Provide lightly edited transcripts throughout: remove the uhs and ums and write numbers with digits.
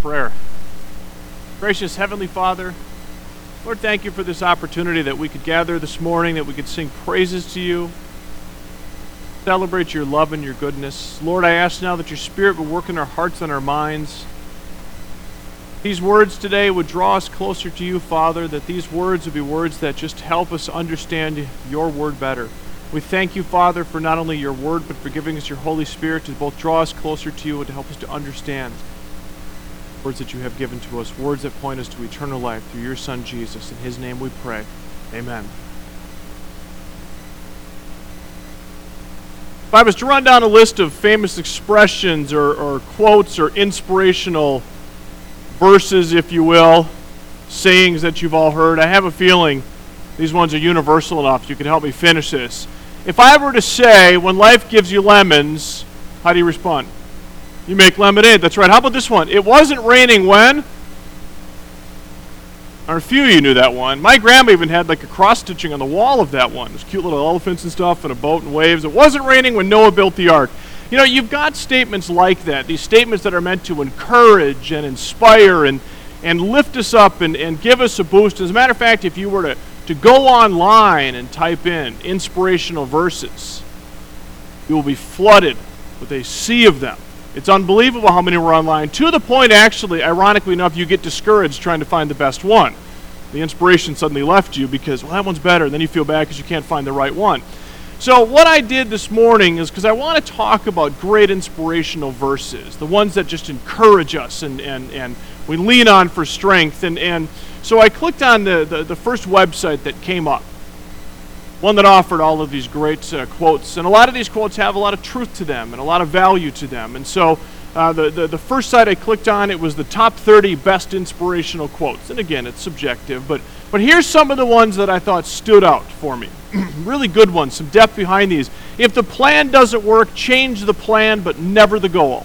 prayer. Gracious Heavenly Father, Lord, thank you for this opportunity that we could gather this morning, that we could sing praises to you, celebrate your love and your goodness. Lord, I ask now that your Spirit would work in our hearts and our minds. These words today would draw us closer to you, Father, that these words would be words that just help us understand your word better. We thank you, Father, for not only your word, but for giving us your Holy Spirit to both draw us closer to you and to help us to understand words that you have given to us, words that point us to eternal life through your Son, Jesus. In his name we pray. Amen. If I was to run down a list of famous expressions or quotes or inspirational verses, if you will, sayings that you've all heard, I have a feeling these ones are universal enough. You can help me finish this. If I were to say, when life gives you lemons, how do you respond? You make lemonade. That's right. How about this one? It wasn't raining when? Or a few of you knew that one. My grandma even had like a cross-stitching on the wall of that one. There's cute little elephants and stuff and a boat and waves. It wasn't raining when Noah built the ark. You know, you've got statements like that, these statements that are meant to encourage and inspire and lift us up and give us a boost. As a matter of fact, if you were to go online and type in inspirational verses, you will be flooded with a sea of them. It's unbelievable how many were online, to the point, actually, ironically enough, you get discouraged trying to find the best one. The inspiration suddenly left you because, well, that one's better, and then you feel bad because you can't find the right one. So what I did this morning is because I want to talk about great inspirational verses, the ones that just encourage us and we lean on for strength. And so I clicked on the first website that came up, one that offered all of these great quotes. And a lot of these quotes have a lot of truth to them and a lot of value to them. And so the first site I clicked on, it was the top 30 best inspirational quotes. And again, it's subjective, but here's some of the ones that I thought stood out for me. Really good ones, some depth behind these. If the plan doesn't work, change the plan, but never the goal.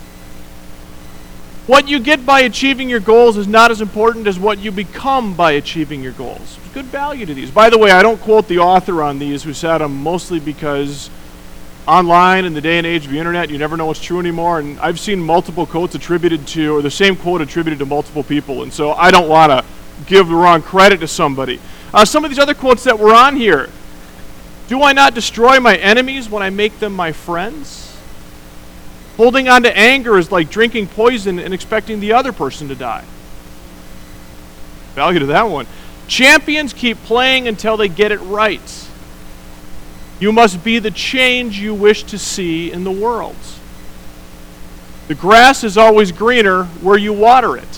What you get by achieving your goals is not as important as what you become by achieving your goals. There's good value to these. By the way, I don't quote the author on these who said them, mostly because online in the day and age of the internet, you never know what's true anymore. And I've seen multiple quotes attributed to, or the same quote attributed to multiple people. And so I don't want to give the wrong credit to somebody. Some of these other quotes that were on here. Do I not destroy my enemies when I make them my friends? Holding on to anger is like drinking poison and expecting the other person to die. Value to that one. Champions keep playing until they get it right. You must be the change you wish to see in the world. The grass is always greener where you water it.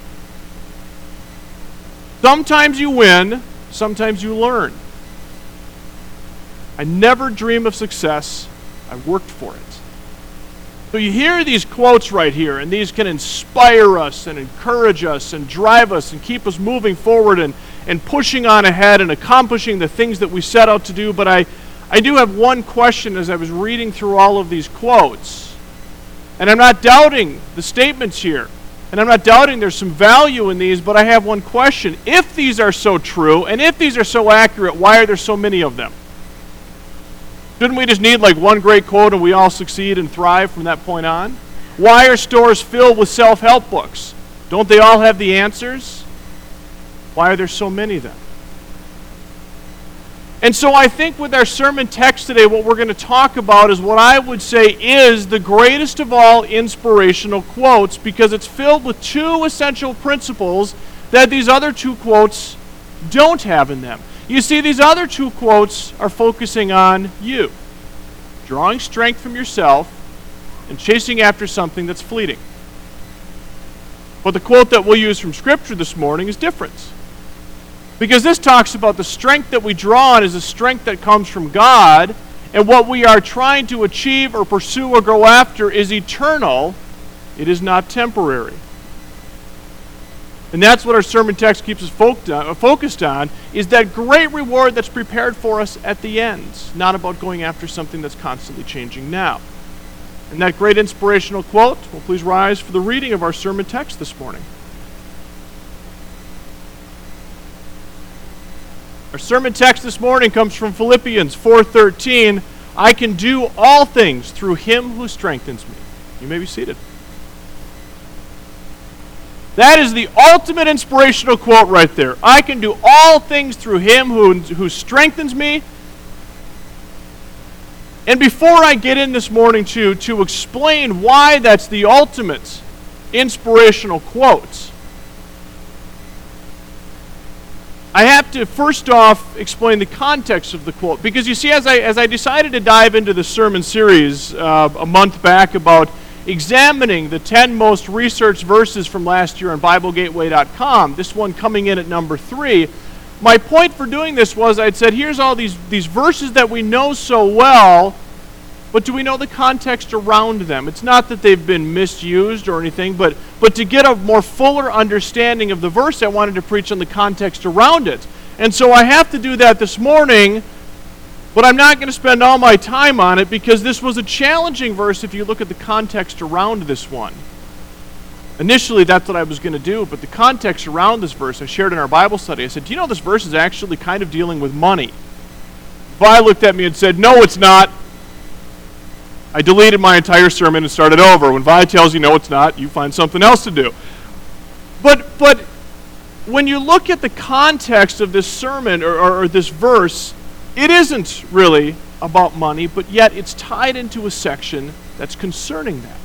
Sometimes you win, sometimes you learn. I never dream of success, I worked for it. So you hear these quotes right here, and these can inspire us and encourage us and drive us and keep us moving forward and pushing on ahead and accomplishing the things that we set out to do. But I do have one question as I was reading through all of these quotes. And I'm not doubting the statements here. And I'm not doubting there's some value in these, but I have one question. If these are so true, and if these are so accurate, why are there so many of them? Shouldn't we just need like one great quote and we all succeed and thrive from that point on? Why are stores filled with self-help books? Don't they all have the answers? Why are there so many then? And so I think with our sermon text today, what we're going to talk about is what I would say is the greatest of all inspirational quotes, because it's filled with two essential principles that these other two quotes don't have in them. You see, these other two quotes are focusing on you, drawing strength from yourself and chasing after something that's fleeting. But the quote that we'll use from Scripture this morning is different. Because this talks about the strength that we draw on is a strength that comes from God, and what we are trying to achieve or pursue or go after is eternal. It is not temporary. And that's what our sermon text keeps us focused on, is that great reward that's prepared for us at the end, not about going after something that's constantly changing now. And that great inspirational quote, well, please rise for the reading of our sermon text this morning. Our sermon text this morning comes from Philippians 4:13. I can do all things through him who strengthens me. You may be seated. That is the ultimate inspirational quote right there. I can do all things through him who strengthens me. And before I get in this morning to explain why that's the ultimate inspirational quote, I have to first off explain the context of the quote. Because you see, as I decided to dive into the sermon series a month back about examining the 10 most researched verses from last year on BibleGateway.com, this one coming in at number 3, my point for doing this was I'd said, here's all these verses that we know so well, but do we know the context around them? It's not that they've been misused or anything, but to get a more fuller understanding of the verse, I wanted to preach on the context around it. And so I have to do that this morning, but I'm not going to spend all my time on it because this was a challenging verse if you look at the context around this one. Initially, that's what I was going to do, but the context around this verse, I shared in our Bible study. I said, do you know this verse is actually kind of dealing with money? Vi looked at me and said, no, it's not. I deleted my entire sermon and started over. When Vi tells you no, it's not, you find something else to do. But when you look at the context of this sermon or this verse, it isn't really about money, but yet it's tied into a section that's concerning that.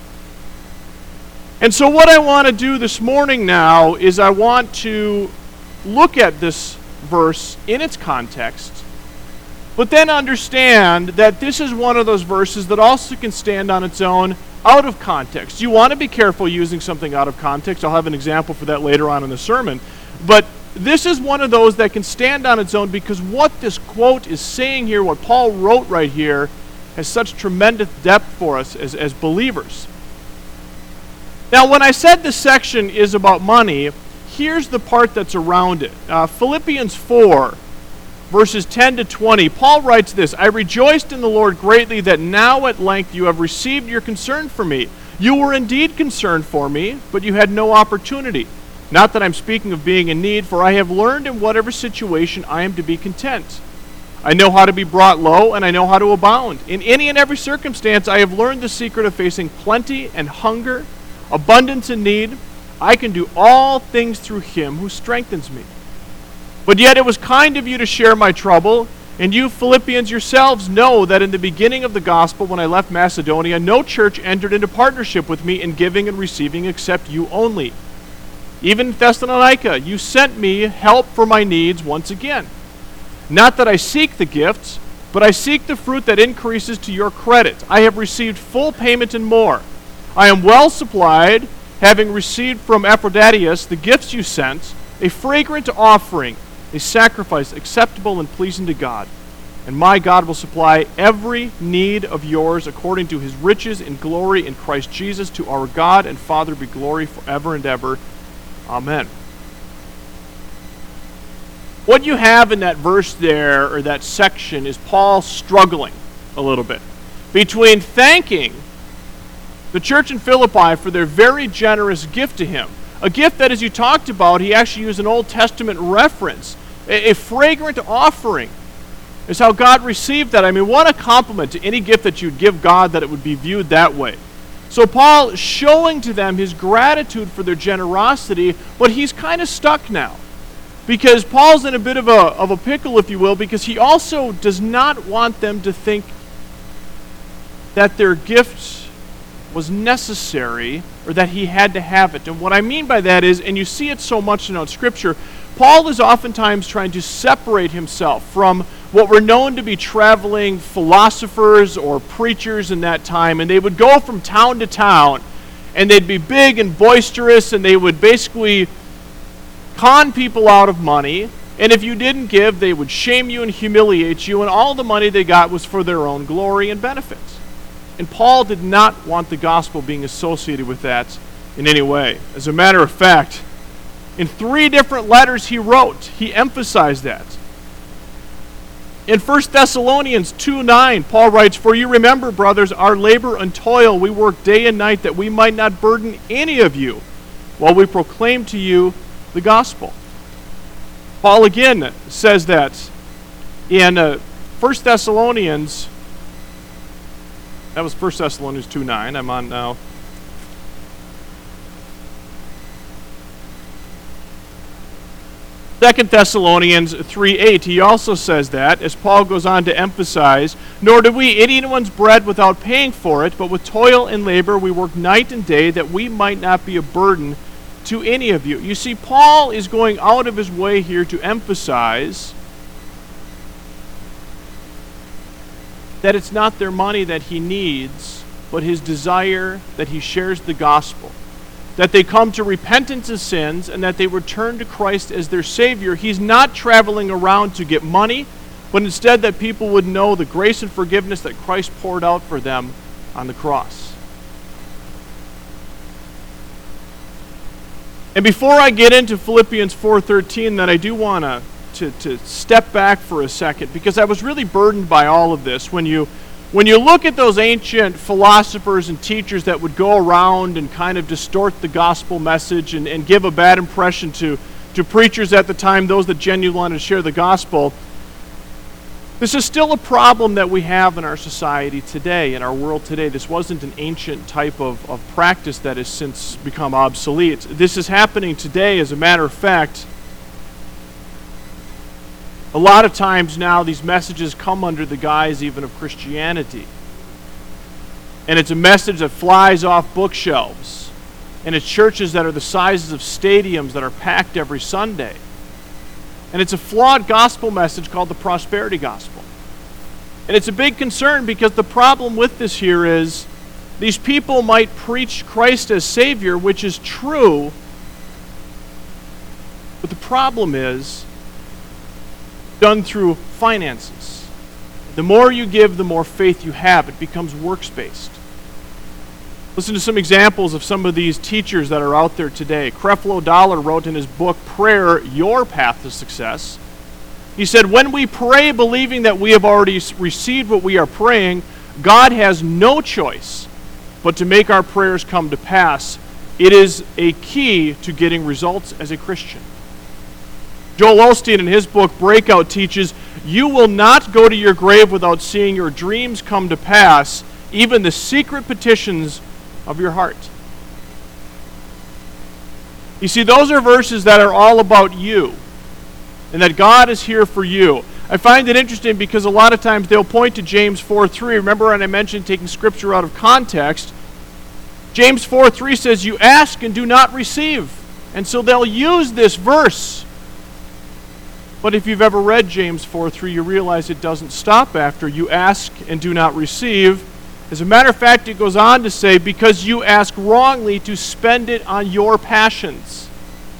And so what I want to do this morning now is I want to look at this verse in its context, but then understand that this is one of those verses that also can stand on its own out of context. You want to be careful using something out of context. I'll have an example for that later on in the sermon. But this is one of those that can stand on its own because what this quote is saying here, what Paul wrote right here, has such tremendous depth for us as believers. Now, when I said this section is about money, here's the part that's around it. Philippians 4, verses 10 to 20, Paul writes this, I rejoiced in the Lord greatly that now at length you have received your concern for me. You were indeed concerned for me, but you had no opportunity. Not that I'm speaking of being in need, for I have learned in whatever situation I am to be content. I know how to be brought low, and I know how to abound. In any and every circumstance, I have learned the secret of facing plenty and hunger, abundance and need. I can do all things through him who strengthens me. But yet it was kind of you to share my trouble, and you Philippians yourselves know that in the beginning of the gospel, when I left Macedonia, no church entered into partnership with me in giving and receiving except you only. Even in Thessalonica, you sent me help for my needs once again. Not that I seek the gifts, but I seek the fruit that increases to your credit. I have received full payment and more. I am well supplied, having received from Epaphroditus the gifts you sent, a fragrant offering, a sacrifice acceptable and pleasing to God. And my God will supply every need of yours according to his riches in glory in Christ Jesus. To our God and Father be glory forever and ever. Amen. What you have in that verse there, or that section, is Paul struggling a little bit between thanking the church in Philippi for their very generous gift to him. A gift that, as you talked about, he actually used an Old Testament reference. A fragrant offering is how God received that. I mean, what a compliment to any gift that you'd give God that it would be viewed that way. So Paul showing to them his gratitude for their generosity, but he's kind of stuck now. Because Paul's in a bit of a pickle, if you will, because he also does not want them to think that their gift was necessary or that he had to have it. And what I mean by that is, and you see it so much in Scripture, Paul is oftentimes trying to separate himself from what were known to be traveling philosophers or preachers in that time, and they would go from town to town, and they'd be big and boisterous, and they would basically con people out of money, and if you didn't give, they would shame you and humiliate you, and all the money they got was for their own glory and benefits. And Paul did not want the gospel being associated with that in any way. As a matter of fact, in 3 different letters he wrote, he emphasized that. In 1 Thessalonians 2:9, Paul writes, For you remember, brothers, our labor and toil, we work day and night that we might not burden any of you while we proclaim to you the gospel. Paul again says that in 1 Thessalonians, that was 1 Thessalonians 2:9, I'm on now. 2 Thessalonians 3:8, he also says that, as Paul goes on to emphasize, "Nor do we eat anyone's bread without paying for it, but with toil and labor we work night and day that we might not be a burden to any of you." You see, Paul is going out of his way here to emphasize that it's not their money that he needs, but his desire that he shares the gospel, that they come to repentance of sins, and that they return to Christ as their Savior. He's not traveling around to get money, but instead that people would know the grace and forgiveness that Christ poured out for them on the cross. And before I get into Philippians 4:13, that I do want to step back for a second, because I was really burdened by all of this. When you look at those ancient philosophers and teachers that would go around and kind of distort the gospel message and give a bad impression to preachers at the time, those that genuinely wanted to share the gospel, this is still a problem that we have in our society today, in our world today. This wasn't an ancient type of practice that has since become obsolete. This is happening today. As a matter of fact, a lot of times now these messages come under the guise even of Christianity. And it's a message that flies off bookshelves. And it's churches that are the sizes of stadiums that are packed every Sunday. And it's a flawed gospel message called the prosperity gospel. And it's a big concern, because the problem with this here is these people might preach Christ as Savior, which is true, but the problem is done through finances. The more you give, the more faith you have. It becomes works-based. Listen to some examples of some of these teachers that are out there today. Creflo Dollar wrote in his book, Prayer, Your Path to Success. He said, "When we pray believing that we have already received what we are praying, God has no choice but to make our prayers come to pass. It is a key to getting results as a Christian." Joel Osteen in his book Breakout teaches, "You will not go to your grave without seeing your dreams come to pass, even the secret petitions of your heart." You see, those are verses that are all about you, and that God is here for you. I find it interesting because a lot of times they'll point to James 4:3. Remember when I mentioned taking scripture out of context? James 4:3 says, "You ask and do not receive." And so they'll use this verse. But if you've ever read James 4:3, you realize it doesn't stop after "you ask and do not receive." As a matter of fact, it goes on to say, "because you ask wrongly to spend it on your passions."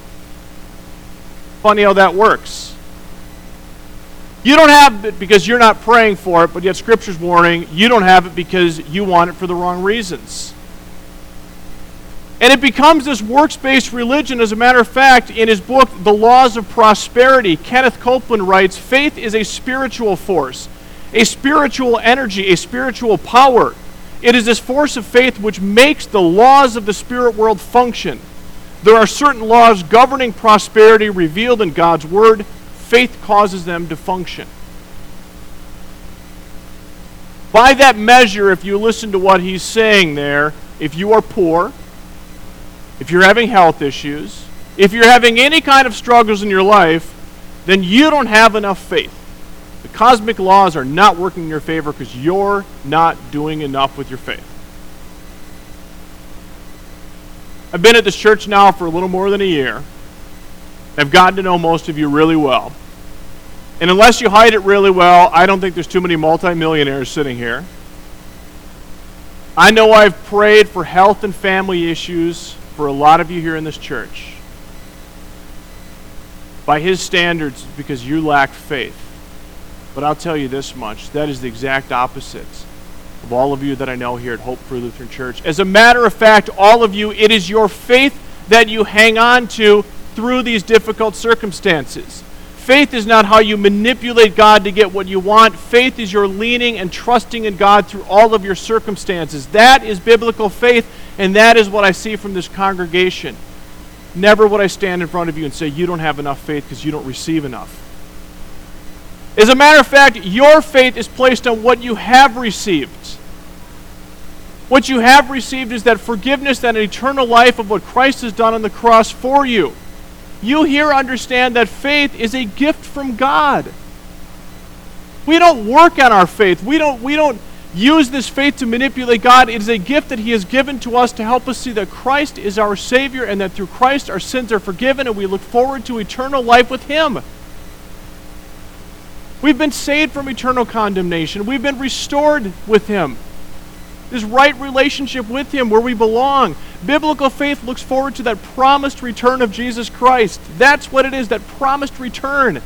Funny how that works. You don't have it because you're not praying for it, but yet Scripture's warning you don't have it because you want it for the wrong reasons. And it becomes this works-based religion. As a matter of fact, in his book, The Laws of Prosperity, Kenneth Copeland writes, "Faith is a spiritual force, a spiritual energy, a spiritual power. It is this force of faith which makes the laws of the spirit world function. There are certain laws governing prosperity revealed in God's Word. Faith causes them to function." By that measure, if you listen to what he's saying there, if you are poor, if you're having health issues, if you're having any kind of struggles in your life, then you don't have enough faith. The cosmic laws are not working in your favor because you're not doing enough with your faith. I've been at this church now for a little more than a year. I've gotten to know most of you really well. And unless you hide it really well, I don't think there's too many multimillionaires sitting here. I know I've prayed for health and family issues for a lot of you here in this church. By his standards, because you lack faith. But I'll tell you this much, that is the exact opposite of all of you that I know here at Hope Free Lutheran Church. As a matter of fact, all of you, it is your faith that you hang on to through these difficult circumstances. Faith is not how you manipulate God to get what you want. Faith is your leaning and trusting in God through all of your circumstances. That is biblical faith, and that is what I see from this congregation. Never would I stand in front of you and say, you don't have enough faith because you don't receive enough. As a matter of fact, your faith is placed on what you have received. What you have received is that forgiveness, that eternal life of what Christ has done on the cross for you. you here understand that faith is a gift from God. We don't work on our faith. We don't use this faith to manipulate God. It is a gift that He has given to us to help us see that Christ is our Savior and that through Christ our sins are forgiven and we look forward to eternal life with Him. We've been saved from eternal condemnation. We've been restored with Him. This right relationship with Him where we belong. Biblical faith looks forward to that promised return of Jesus Christ. That's what it is, that promised return.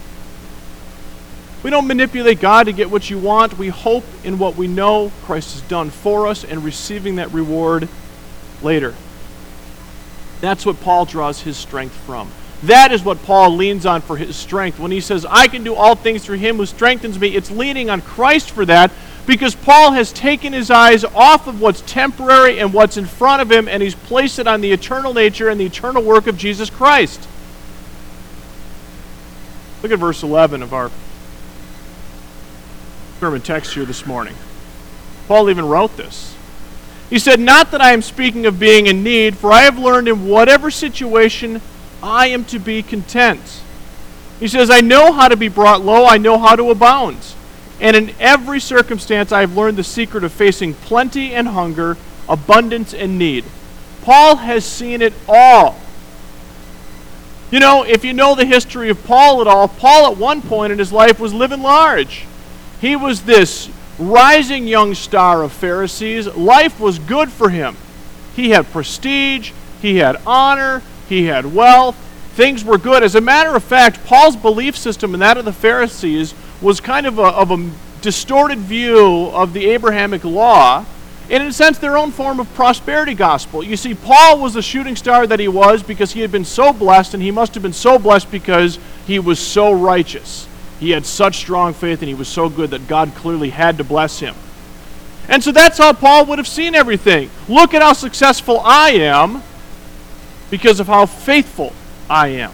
We don't manipulate God to get what you want. We hope in what we know Christ has done for us and receiving that reward later. That's what Paul draws his strength from. That is what Paul leans on for his strength. When he says, I can do all things through Him who strengthens me, it's leaning on Christ for that, because Paul has taken his eyes off of what's temporary and what's in front of him, and he's placed it on the eternal nature and the eternal work of Jesus Christ. Look at verse 11 of our sermon text here this morning. Paul even wrote this. He said, not that I am speaking of being in need, for I have learned in whatever situation I am to be content. He says, I know how to be brought low, I know how to abound. And in every circumstance I have learned the secret of facing plenty and hunger, abundance and need. Paul has seen it all. You know, if you know the history of Paul at all, Paul at one point in his life was living large. He was this rising young star of Pharisees. Life was good for him. He had prestige, he had honor, he had wealth. Things were good. As a matter of fact, Paul's belief system and that of the Pharisees was kind of a distorted view of the Abrahamic law, and in a sense their own form of prosperity gospel. You see, Paul was the shooting star that he was because he had been so blessed, and he must have been so blessed because he was so righteous. He had such strong faith and he was so good that God clearly had to bless him. And so that's how Paul would have seen everything. Look at how successful I am because of how faithful I am.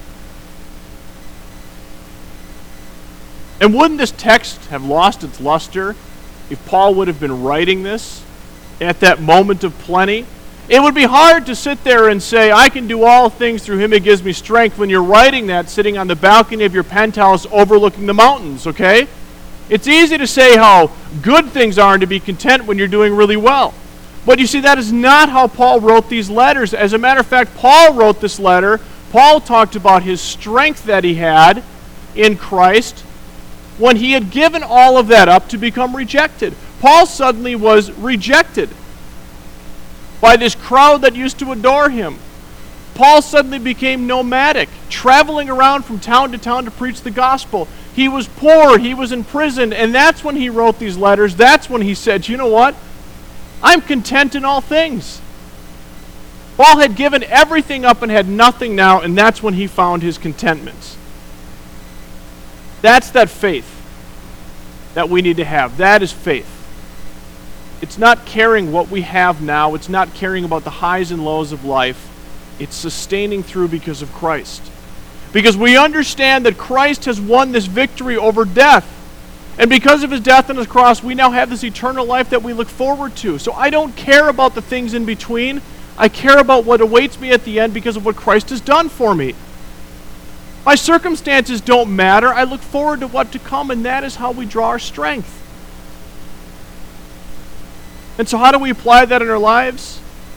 And wouldn't this text have lost its luster if Paul would have been writing this at that moment of plenty? It would be hard to sit there and say, I can do all things through Him who gives me strength, when you're writing that sitting on the balcony of your penthouse overlooking the mountains, okay? It's easy to say how good things are and to be content when you're doing really well. But you see, that is not how Paul wrote these letters. As a matter of fact, Paul wrote this letter. Paul talked about his strength that he had in Christ when he had given all of that up to become rejected. Paul suddenly was rejected by this crowd that used to adore him. Paul suddenly became nomadic, traveling around from town to town to preach the gospel. He was poor, he was in prison, and that's when he wrote these letters. That's when he said, you know what? I'm content in all things. Paul had given everything up and had nothing now, and that's when he found his contentment. That's that faith that we need to have. That is faith. It's not caring what we have now. It's not caring about the highs and lows of life. It's sustaining through because of Christ. Because we understand that Christ has won this victory over death. And because of His death on His cross, we now have this eternal life that we look forward to. So I don't care about the things in between. I care about what awaits me at the end because of what Christ has done for me. My circumstances don't matter. I look forward to what to come, and that is how we draw our strength. And so how do we apply that in our lives?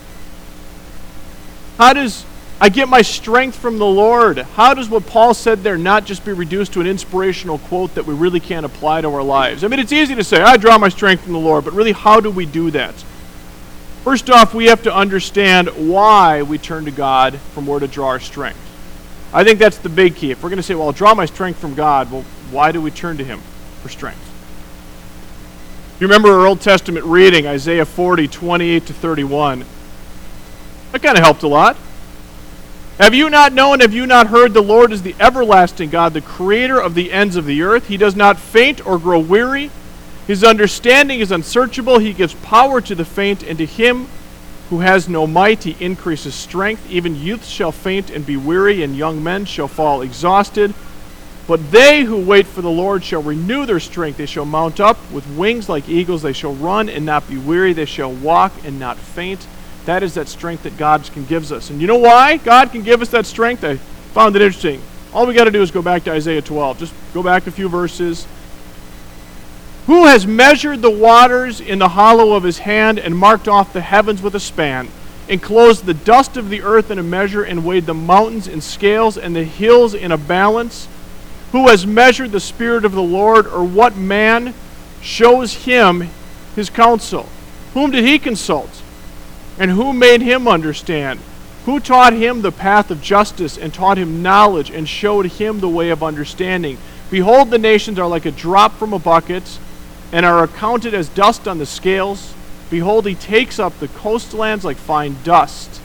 How does I get my strength from the Lord? How does what Paul said there not just be reduced to an inspirational quote that we really can't apply to our lives? I mean, it's easy to say, I draw my strength from the Lord, but really, how do we do that? First off, we have to understand why we turn to God from where to draw our strength. I think that's the big key. If we're going to say, well, I'll draw my strength from God, well, why do we turn to Him for strength? You remember our Old Testament reading, Isaiah 40, 28 to 31. That kind of helped a lot. Have you not known, have you not heard, the Lord is the everlasting God, the creator of the ends of the earth. He does not faint or grow weary. His understanding is unsearchable. He gives power to the faint, and to him who has no might He increases strength. Even youths shall faint and be weary, and young men shall fall exhausted. But they who wait for the Lord shall renew their strength. They shall mount up with wings like eagles. They shall run and not be weary. They shall walk and not faint. That is that strength that God can give us. And you know why God can give us that strength? I Found it interesting. All we got to do is go back to Isaiah 12. Just go back a few verses. Who has measured the waters in the hollow of his hand and marked off the heavens with a span, enclosed the dust of the earth in a measure, and weighed the mountains in scales and the hills in a balance? Who has measured the Spirit of the Lord, or what man shows him his counsel? Whom did he consult? And who made him understand? Who taught him the path of justice, and taught him knowledge, and showed him the way of understanding? Behold, the nations are like a drop from a bucket, and are accounted as dust on the scales. Behold, he takes up the coastlands like fine dust.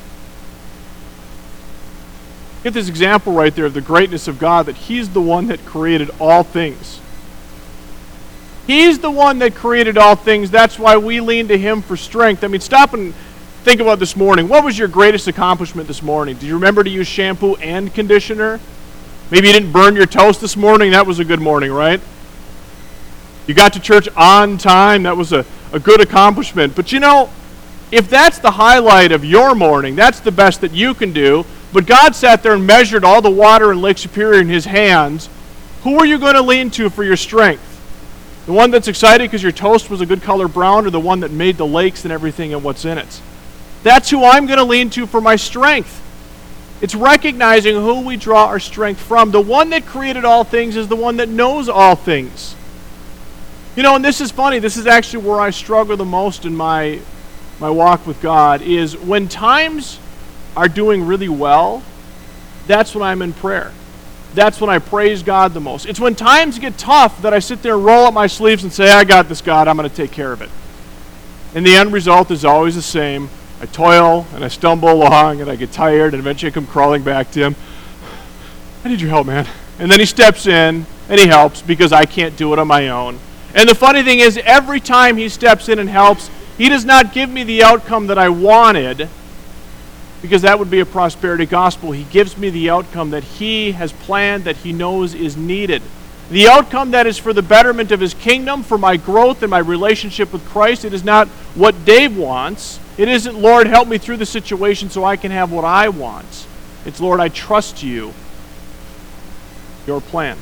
Get this example right there of the greatness of God, that he's the one that created all things. He's the one that created all things. That's why we lean to him for strength. I mean, stop and think about this morning. What was your greatest accomplishment this morning? Did you remember to use shampoo and conditioner? Maybe you didn't burn your toast this morning. That was a good morning, right? You got to church on time. That was a good accomplishment. But you know, if that's the highlight of your morning, that's the best that you can do. But God sat there and measured all the water in Lake Superior in his hands. Who are you going to lean to for your strength? The one that's excited because your toast was a good color brown, or the one that made the lakes and everything and what's in it? That's who I'm going to lean to for my strength. It's recognizing who we draw our strength from. The one that created all things is the one that knows all things. You know, and this is funny. This is actually where I struggle the most in my walk with God, is when times are doing really well, that's when I'm in prayer. That's when I praise God the most. It's when times get tough that I sit there and roll up my sleeves and say, I got this, God, I'm going to take care of it. And the end result is always the same. I toil and I stumble along and I get tired, and eventually I come crawling back to him. I need your help, man. And then he steps in and he helps, because I can't do it on my own. And the funny thing is, every time he steps in and helps, he does not give me the outcome that I wanted, because that would be a prosperity gospel. He gives me the outcome that he has planned, that he knows is needed. The outcome that is for the betterment of his kingdom, for my growth and my relationship with Christ. It is not what Dave wants. It isn't, Lord, help me through the situation so I can have what I want. It's, Lord, I trust you. Your plan.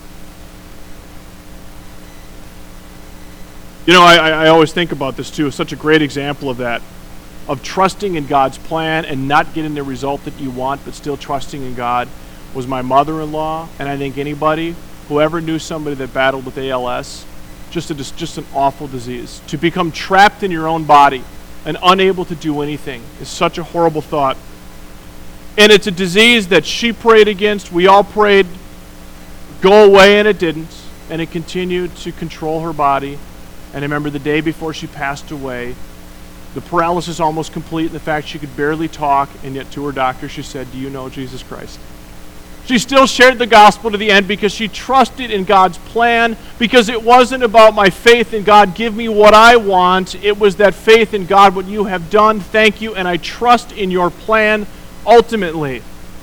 You know, I always think about this too. It's such a great example of that, of trusting in God's plan and not getting the result that you want, but still trusting in God, was my mother-in-law. And I think anybody who ever knew somebody that battled with ALS, just an awful disease. To become trapped in your own body and unable to do anything is such a horrible thought. And it's a disease that she prayed against, we all prayed, go away, and it didn't. And it continued to control her body. And I remember the day before she passed away, the paralysis almost complete, and the fact she could barely talk, and yet to her doctor she said, do you know Jesus Christ? She still shared the gospel to the end because she trusted in God's plan, because it wasn't about my faith in God, give me what I want. It was that faith in God, what you have done, thank you, and I trust in your plan ultimately.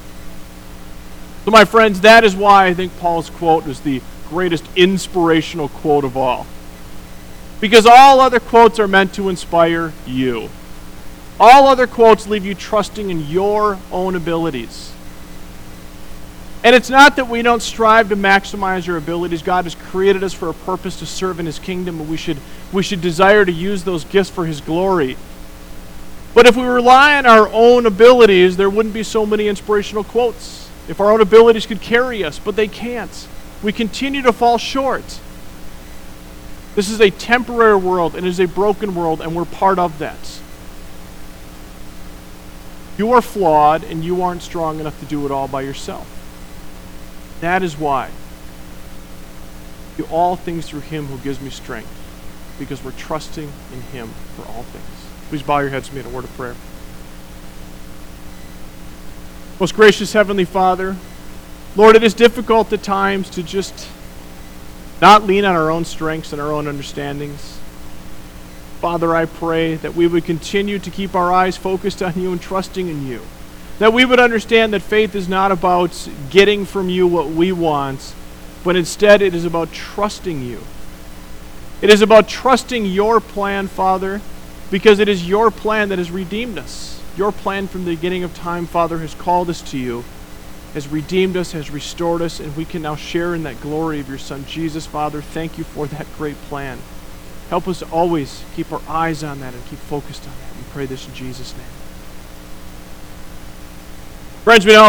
So my friends, that is why I think Paul's quote is the greatest inspirational quote of all. Because all other quotes are meant to inspire you. All other quotes leave you trusting in your own abilities. And it's not that we don't strive to maximize our abilities. God has created us for a purpose to serve in his kingdom, and we should desire to use those gifts for his glory. But if we rely on our own abilities, there wouldn't be so many inspirational quotes. If our own abilities could carry us, but they can't. We continue to fall short. This is a temporary world, and it is a broken world, and we're part of that. You are flawed, and you aren't strong enough to do it all by yourself. That is why do all things through him who gives me strength, because we're trusting in him for all things. Please bow your heads with me in a word of prayer. Most gracious Heavenly Father, Lord, it is difficult at times to just not lean on our own strengths and our own understandings. Father, I pray that we would continue to keep our eyes focused on you and trusting in you. That we would understand that faith is not about getting from you what we want, but instead it is about trusting you. It is about trusting your plan, Father, because it is your plan that has redeemed us. Your plan from the beginning of time, Father, has called us to you. has redeemed us, has restored us, and we can now share in that glory of your Son, Jesus. Father, thank you for that great plan. Help us to always keep our eyes on that and keep focused on that. We pray this in Jesus' name. Friends, we now